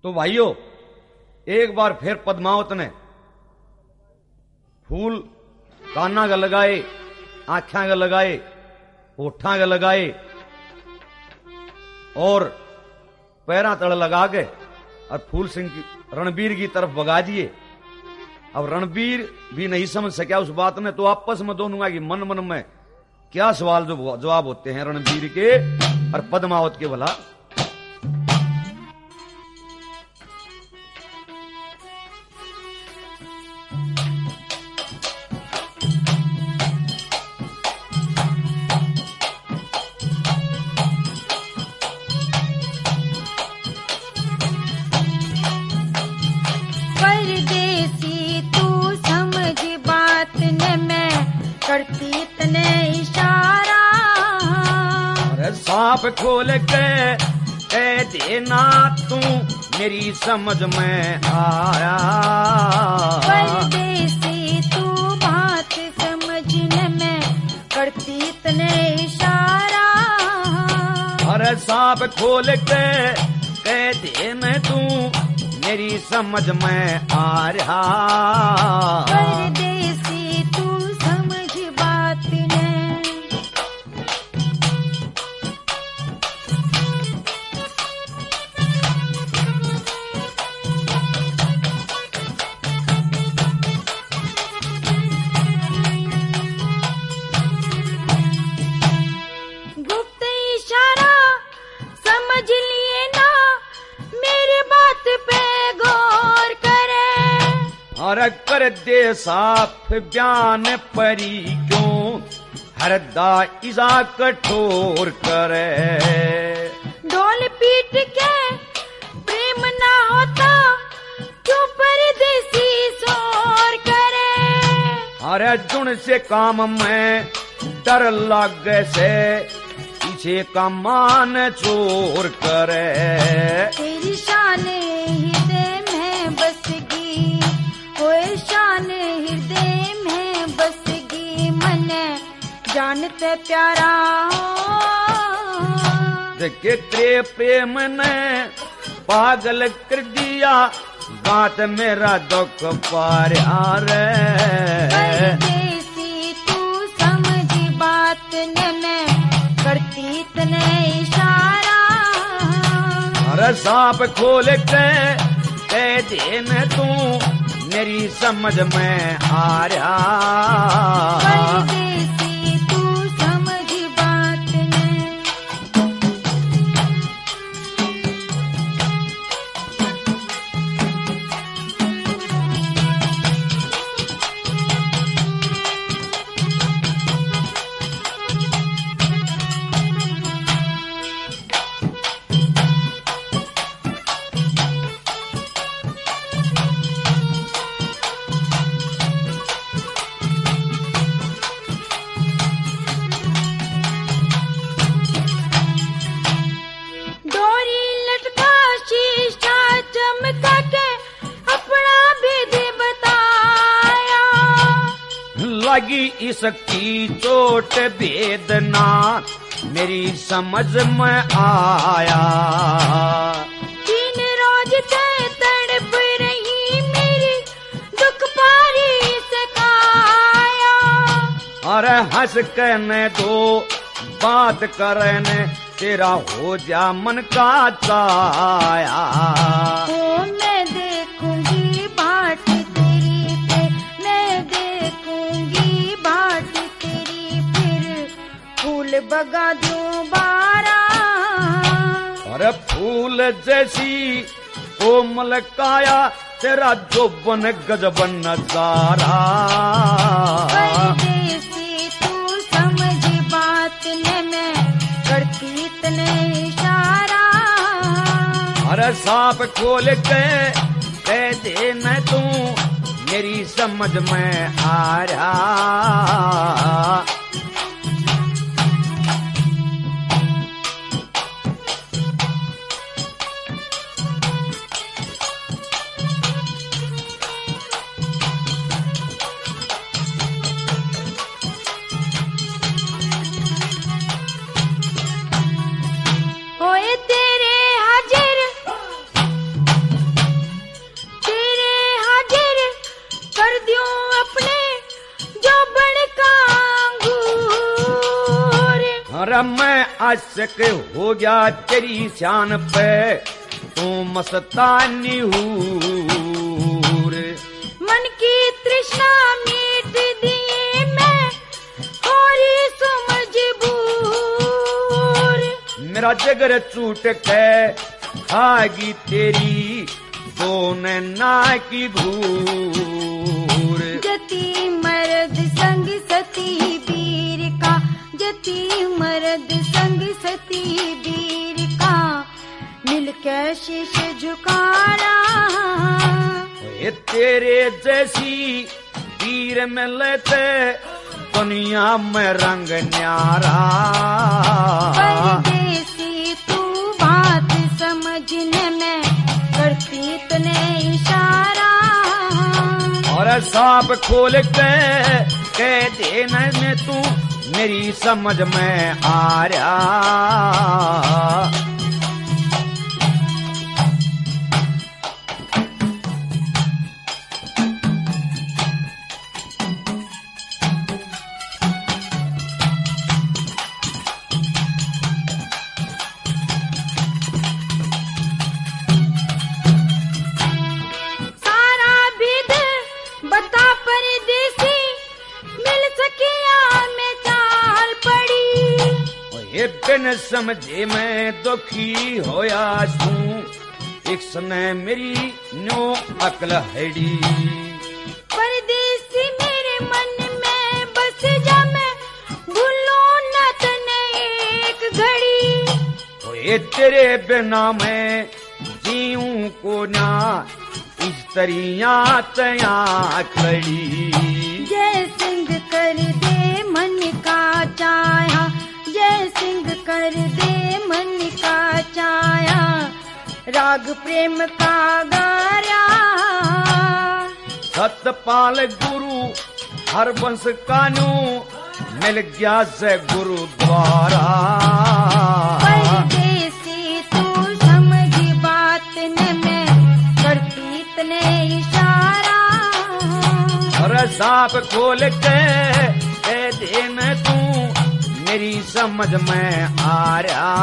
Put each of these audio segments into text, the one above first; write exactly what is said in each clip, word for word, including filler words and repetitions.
तो भाइयों एक बार फिर पद्मावत ने फूल काना का लगाए, आंखा का लगाए, होठा का लगाए और पैरा तड़ लगा के और फूल सिंह की रणबीर की तरफ भगा दिए। अब रणबीर भी नहीं समझ सका उस बात में, तो आपस में दोनों की मन मन में क्या सवाल जो जवाब होते हैं रणबीर के और पद्मावत के भला। सांप खोल के कह देना तू मेरी समझ में आया, परदेसी तू बात समझने में करती तने इशारा। अरे सांप खोल के कह देना तू मेरी समझ में आ रहा, परदेसी तू समझ बात ने। अरे कर दे साफ बयान परी क्यों हरदा इजा कठोर करे, ढोल पीट के प्रेम ना होता क्यों परदेसी शोर करे। अरे जुन से काम में डर लागे से पीछे का मान चोर करे, तेरी शान हृदय में बसगी, ओए शान हृदय में बसगी, मन जानते प्यारा देखे तेरे प्रेम ने पागल कर दिया, बात मेरा दुख पार आ रे। परदेसी तू समझ बात ने मैं करती तने इशारा। अरे सांप खोल के कह देना तू मेरी समझ में आ रहा, परदेसी तू समझ बात ने। लगी इसकी चोट वेदना मेरी समझ में आया, तीन रोज से तड़प रही मेरी दुख पारी से काया। अरे हंस कहने दो बात करने तेरा हो जा मन का चाया, ओ मैं देखूंगी बाट तेरी पे, मैं देखूंगी बाट तेरी, फिर फूल बगा दूं बारा। अरे फूल जैसी कोमल काया तेरा जोबन गजबन नजारा, परदेसी तू समझ बात ने मैं करती तने इशारा। अरे सांप खोल के कह देना तू मेरी समझ में आ रहा, और मैं आशिक हो गया तेरी शान पे, तू मस्तानी हूर। मन की तृष्णा मीट दिए मैं होरी सो मजबूर। मेरा जिगर चूट के खागी तेरी दो नैना की घूर। जती मर्द संग सती वीर का, जती मर्द संग सती वीर का, मिलकर शीश झुकाना। ये तेरे जैसी वीर मिलते दुनिया में रंग न्यारा। परदेसी तू बात समझने में करती तने इशारा। और सांप खोल के कह देने में तू मेरी समझ में आ रहा। बिन समझे मैं दुखी होया छू, एक सने मेरी न्यो अकल हैडी। परदेसी मेरे मन में बस जा, मैं भूलूं न तने एक घड़ी। ये तेरे बिना मैं जीऊं को ना, इस तरिया तया खड़ी। जय सिंह कर दे मन का चाया, जय सिंह कर दे मन का चाया, राग प्रेम का गाया। सतपाल गुरु हरबंश कानू मिल गया से गुरुद्वारा। परदेसी तू समझ बात न मैं करती तने इशारा। और सांप खोल के दे देने तू मेरी समझ में आ रहा।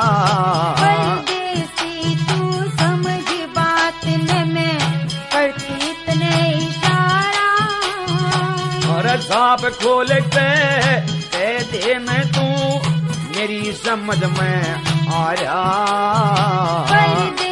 परदेसी तू समझ बात न मैं करती तने इशारा। और सांप खोल के दे देने तू मेरी समझ में आ रहा।